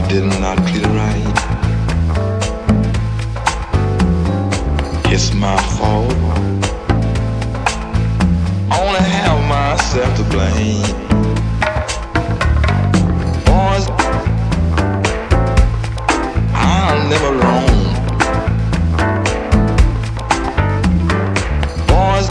did not treat her right. It's my fault. Only have myself to blame. Boys, I'll never roam. Boys,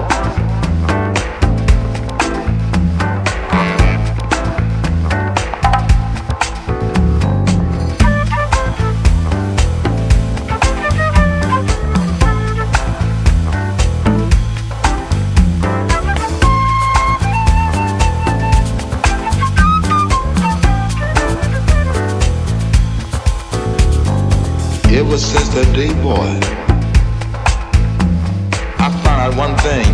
ever since that day, boy, I found out one thing.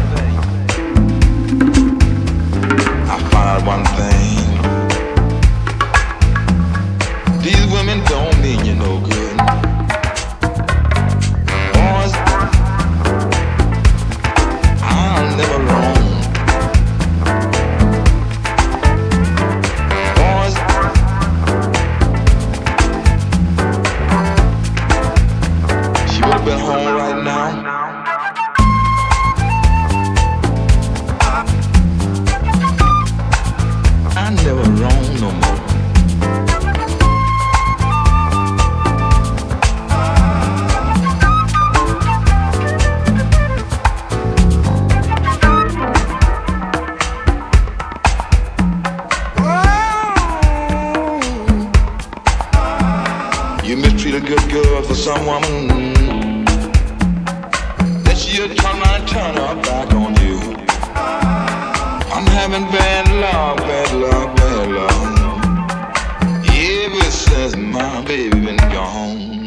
I found out one thing. These women don't mean you no good. Boys, I'll never roam. Boys, she would have been home right now. I never roam no more. You mistreat a good girl for some woman, then she'll turn around and turn her back on you. I'm having bad luck, bad luck, bad luck, ever since my baby been gone.